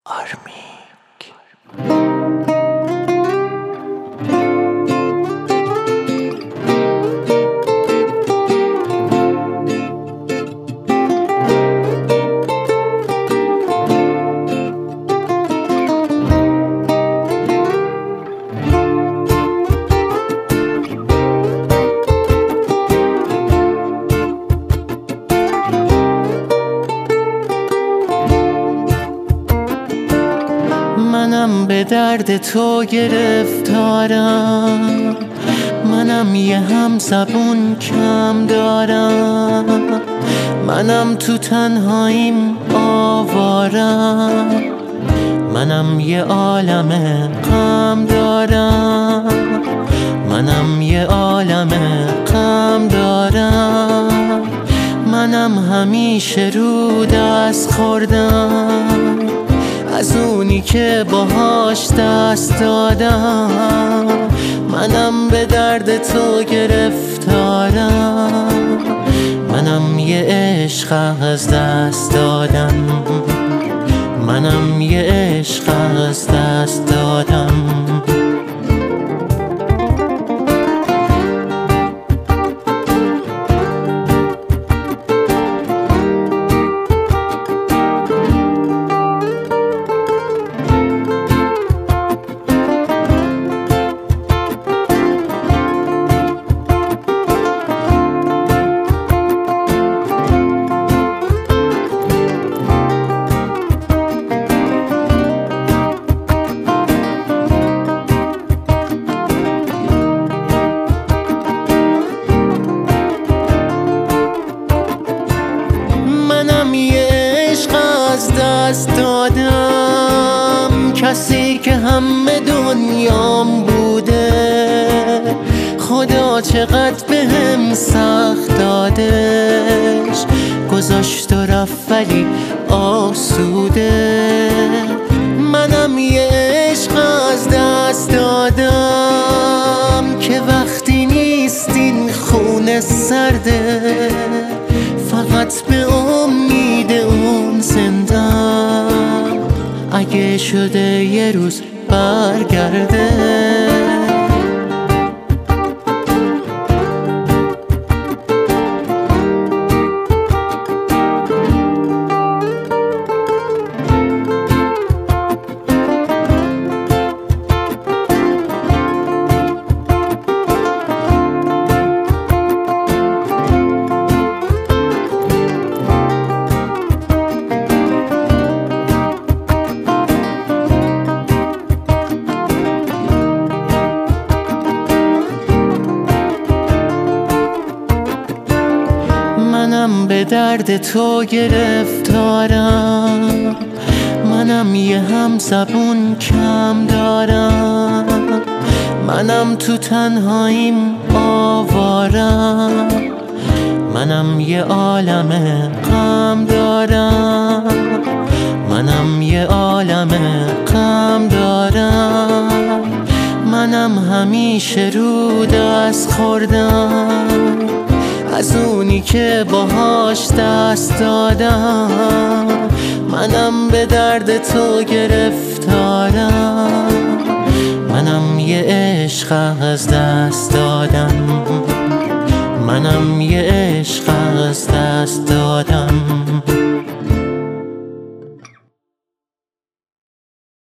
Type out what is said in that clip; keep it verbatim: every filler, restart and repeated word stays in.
آرمیک. منم به درد تو گرفتارم، منم یه هم زبون کم دارم، منم تو تنهاییم آوارم، منم یه عالم غم دارم، منم یه عالم غم دارم، منم همیشه رو دست خوردم از اونی که باهاش دست دادم. منم به درد تو گرفتارم، منم یه عشق از دست دادم، منم یه عشق از دست دادم. دست دادم کسی که همه دنیام بوده، خدا چقدر بهم سخت دادش، گذاشت و رفت ولی آسوده. منم یه عشق از دست دادم که وقتی نیستین خونه سرده، فقط به امید اون زندم اگه شده یه روز برگرده. منم به درد تو گرفتارم، منم یه هم زبون کم دارم، منم تو تنهاییم آوارم، منم یه عالم غم دارم، منم یه عالم غم دارم، منم همیشه رو دست خوردم از اونی که باهاش دست دادم. منم به درد تو گرفتارم، منم یه عشق از دست دادم، منم یه عشق از دست دادم.